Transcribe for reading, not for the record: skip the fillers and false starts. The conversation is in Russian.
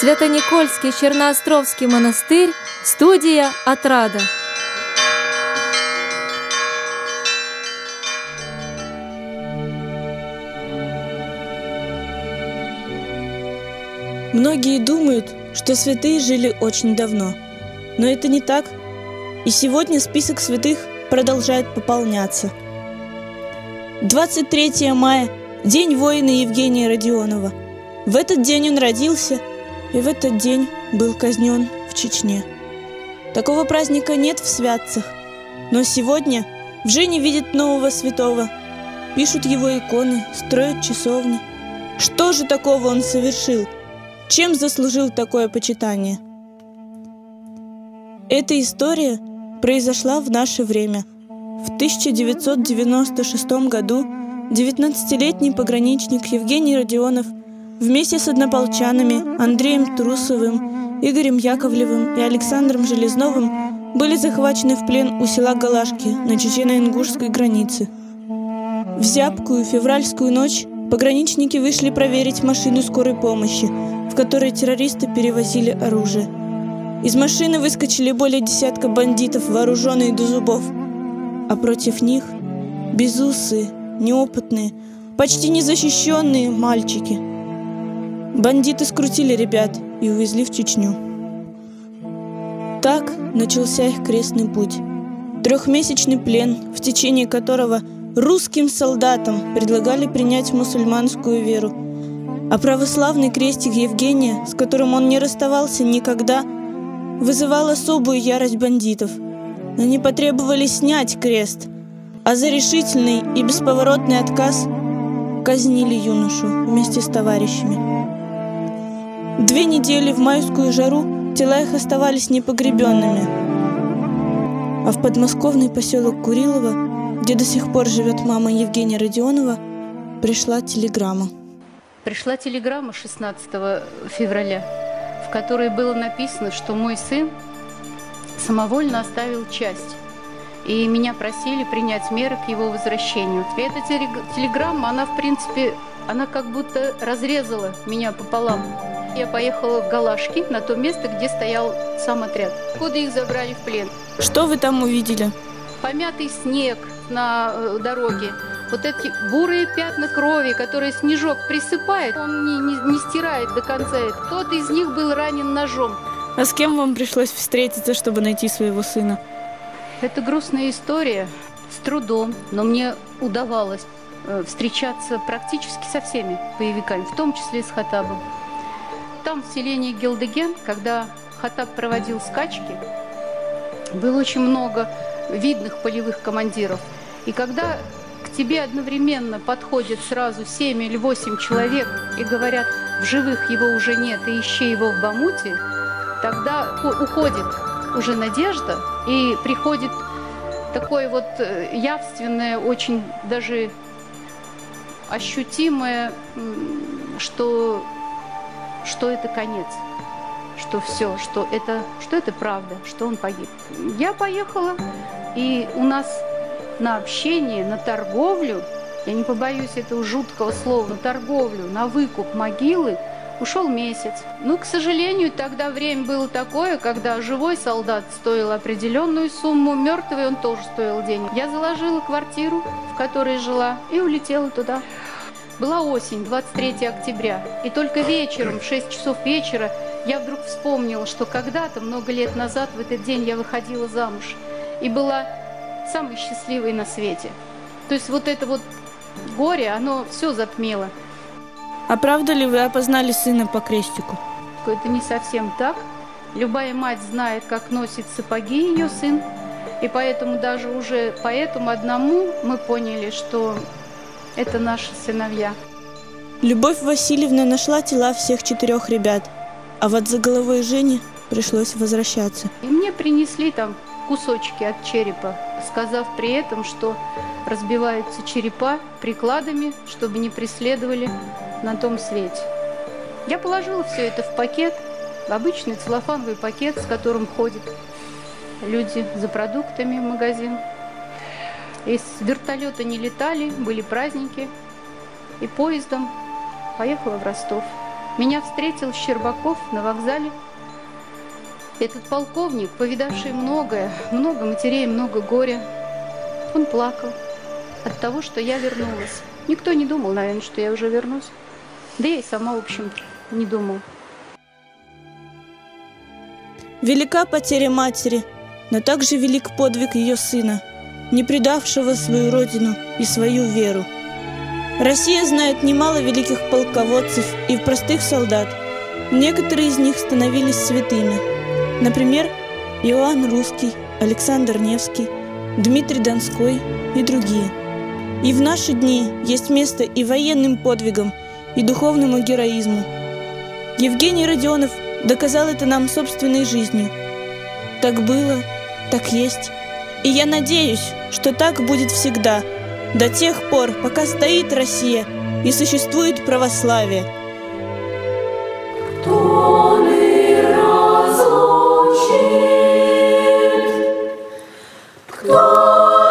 Свято-Никольский Черноостровский монастырь, студия «Отрада». Многие думают, что святые жили очень давно. Но это не так. И сегодня список святых продолжает пополняться. 23 мая – день воина Евгения Родионова. В этот день он родился, и в этот день был казнен в Чечне. Такого праздника нет в Святцах, но сегодня в Жене видят нового святого. Пишут его иконы, строят часовни. Что же такого он совершил? Чем заслужил такое почитание? Эта история произошла в наше время. В 1996 году 19-летний пограничник Евгений Родионов вместе с однополчанами Андреем Трусовым, Игорем Яковлевым и Александром Железновым были захвачены в плен у села Галашки на чечено-ингушской границе. В зябкую февральскую ночь пограничники вышли проверить машину скорой помощи, в которой террористы перевозили оружие. Из машины выскочили более десятка бандитов, вооруженные до зубов. А против них безусые, неопытные, почти незащищенные мальчики. Бандиты скрутили ребят и увезли в Чечню. Так начался их крестный путь. 3-месячный плен, в течение которого русским солдатам предлагали принять мусульманскую веру. А православный крестик Евгения, с которым он не расставался никогда, вызывал особую ярость бандитов. Они потребовали снять крест, а за решительный и бесповоротный отказ казнили юношу вместе с товарищами. 2 недели в майскую жару тела их оставались непогребенными. А в подмосковный поселок Курилово, где до сих пор живет мама Евгения Родионова, пришла телеграмма. Пришла телеграмма 16 февраля, в которой было написано, что мой сын самовольно оставил часть, и меня просили принять меры к его возвращению. И эта телеграмма, она в принципе, она как будто разрезала меня пополам. Я поехала в Галашки, на то место, где стоял сам отряд, куда их забрали в плен. Что вы там увидели? Помятый снег на дороге, вот эти бурые пятна крови, которые снежок присыпает, он не стирает до конца. Кто-то из них был ранен ножом. А с кем вам пришлось встретиться, чтобы найти своего сына? Это грустная история, с трудом, но мне удавалось встречаться практически со всеми боевиками, в том числе и с Хатабом. Там, в селении Гелдеген, когда Хатаб проводил скачки, было очень много видных полевых командиров. И когда к тебе одновременно подходят сразу 7 или 8 человек и говорят, в живых его уже нет, и ищи его в Бамуте, тогда уходит уже надежда, и приходит такое вот явственное, очень даже ощутимое, что это конец, что все, что это правда, что он погиб. Я поехала, и у нас на общение, на торговлю, я не побоюсь этого жуткого слова, на торговлю, на выкуп могилы ушел месяц. Но, к сожалению, тогда время было такое, когда живой солдат стоил определенную сумму, мертвый он тоже стоил денег. Я заложила квартиру, в которой жила, и улетела туда. Была осень, 23 октября, и только вечером, в 6 часов вечера, я вдруг вспомнила, что когда-то, много лет назад, в этот день я выходила замуж и была самой счастливой на свете. То есть вот это вот горе, оно все затмило. А правда ли вы опознали сына по крестику? Это не совсем так. Любая мать знает, как носит сапоги ее сын, и поэтому даже уже по этому одному мы поняли, что это наши сыновья. Любовь Васильевна нашла тела всех 4 ребят, а вот за головой Жени пришлось возвращаться. И мне принесли там кусочки от черепа, сказав при этом, что разбиваются черепа прикладами, чтобы не преследовали на том свете. Я положила все это в пакет, в обычный целлофановый пакет, с которым ходят люди за продуктами в магазин. Из вертолета не летали, были праздники, и поездом поехала в Ростов. Меня встретил Щербаков на вокзале. Этот полковник, повидавший многое, много матерей, много горя, он плакал от того, что я вернулась. Никто не думал, наверное, что я уже вернусь. Да я и сама, в общем-то, не думала. Велика потеря матери, но также велик подвиг ее сына, не предавшего свою родину и свою веру. Россия знает немало великих полководцев и простых солдат. Некоторые из них становились святыми. Например, Иоанн Русский, Александр Невский, Дмитрий Донской и другие. И в наши дни есть место и военным подвигам, и духовному героизму. Евгений Родионов доказал это нам собственной жизнью. Так было, так есть. И я надеюсь, что так будет всегда, до тех пор, пока стоит Россия и существует православие. Кто ли разлучит? Кто